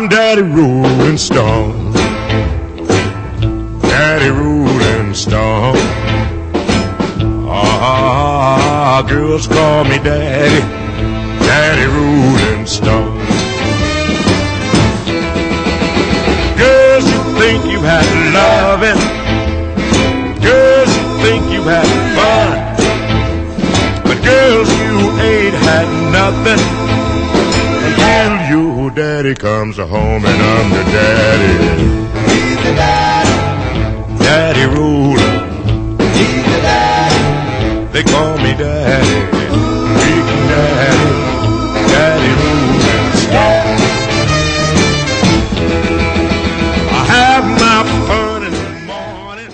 I'm Daddy Rolling Stone. Daddy Rolling Stone. Ah, girls call me Daddy, Daddy Rolling Stone. Girls, you think you've had loving. Girls, you think you've had fun. But girls, you ain't had nothing until your daddy comes home and I'm the daddy. He's the daddy. Daddy Ruler. He's the daddy. They call me Daddy. Big Daddy. Daddy Rolling Stone. I have my fun in the morning.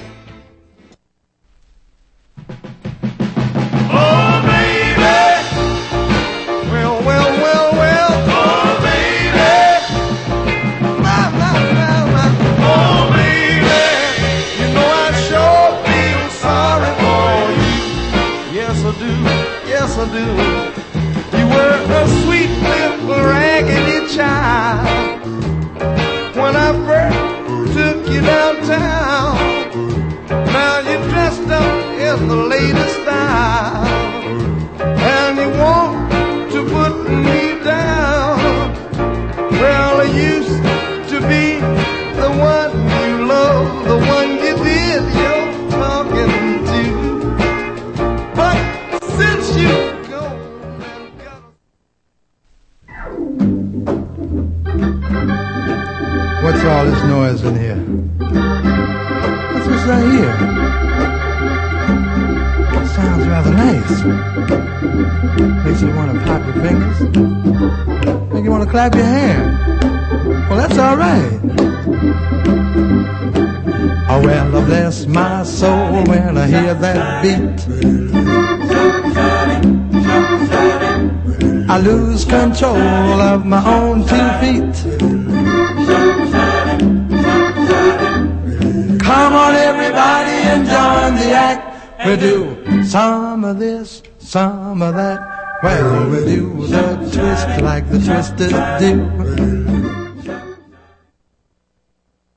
Oh, baby. Well. Oh, baby. My. Oh, baby. You know I sure feel sorry for you. Yes, I do. Yes, I do. You were a sweet little raggedy child when I first took you downtown. Now you're dressed up in the latest style, and you want to put me down. Well, I used to be the one you loved, the one you did your talking to. But since you've gone and got What's all this noise in here? What's that here? Sounds rather nice. Makes you want to pop your fingers. Make you want to clap your hands. Well, that's all right. Oh, well, I bless my soul when I hear that beat. I lose control of my own 2 feet. Come on, everybody, and join the act. We do some of this, some of that. Well, we do the twist like the twisters do.